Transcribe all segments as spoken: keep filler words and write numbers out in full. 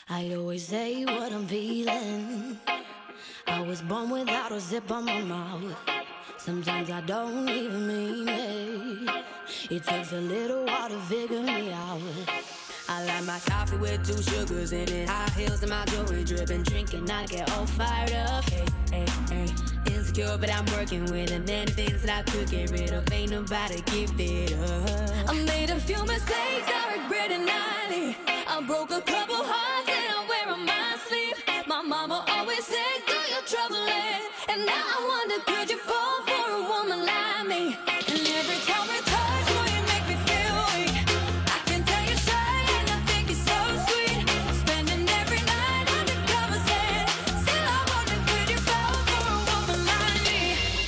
I always say what I'm feeling. I was born without a zip on my mouth. Sometimes I don't even mean it. It takes a little while to figure me out. I like my coffee with two sugars in it, high heels and my jewelry dripping, drinking, I get all fired up. Hey, hey, hey. Insecure, but I'm working with it. Many things that I could get rid of, ain't nobody give it up. I made a few mistakes, I regret it nightly. I broke a couple hearts and I wear on my sleeve. My mama always said, girl, you're troubling. And now I wonder, could you fall for a woman like me? And every time we touch, boy, you make me feel weak. I can tell you're shy and I think you're so sweet. Spending every night under covers and still I wonder, could you fall for a woman like me?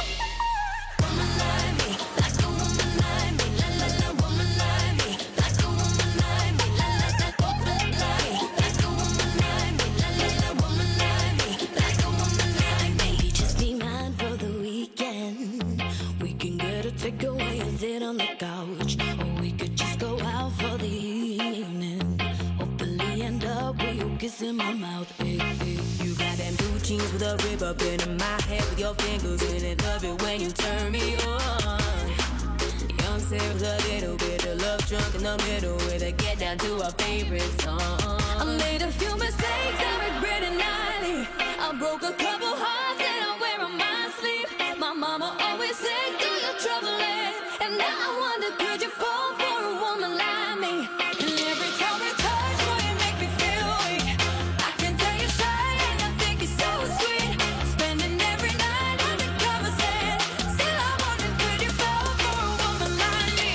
Woman like me, like a woman like me. La la la, woman like me, like a woman like me. La la la, woman like me, like a woman like me. La la la, woman like me, like a woman like me. Maybe just be mine for the weekend. We can get a takeaway and sit on the couch, or we could just go out for the evening. Hopefully end up with you kissing my mouth. Hey, hey. You got them blue jeans with a rib up in my head with your fingers in it. Love it when you turn me on. Young Sarah's a little bit of love drunk in the middle with a get down to our favorite song. I made a few mistakes, I regret it nightly. I broke a couple hearts and I wear on my sleeve. My mama always said, girl, you're troubling. And now I wonder, could you fall for a woman like me? And every time we touch, boy, you make me feel weak. I can tell you're shy and I think you're so sweet. Spending every night under covers and still I wonder, could you fall for a woman like me?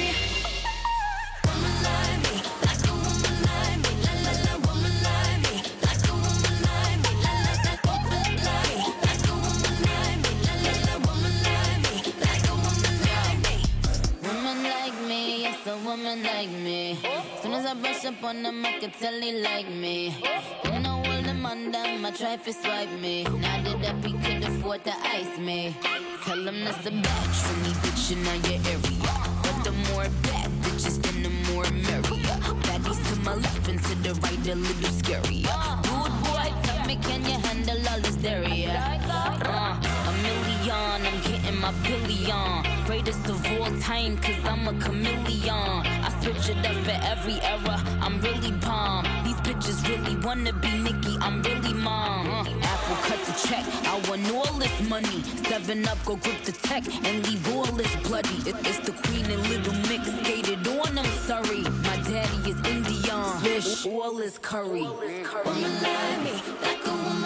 Woman like me, like a woman like me. La la la, woman like me, like a woman like me. La la la, woman like me, like a woman like me. La la la, woman like me, like a woman like me. Woman like me, yes, a woman like me. Soon as I brush up on them, I can tell they like me. You know all them on them, I try to swipe me. Now that we could afford to ice me. Tell them that's a batch for me, bitch, in your area. But the more bad bitches, then the more merrier. Baddies to my left and to the right, a little scarier. Dude, boy, tell me, can you handle all this dairy? Uh, a million, I'm getting my billion. Greatest of all time, cause I'm a chameleon. I switch it up for every era, I'm really bomb. These bitches really wanna be Nicki, I'm really mom. uh, Apple cut the check, I want all this money. Seven up, go grip the tech and leave all this bloody. it, It's the queen and little mix, skated on, I'm sorry. My daddy is Indian, fish, all this curry. Woman like me, like a woman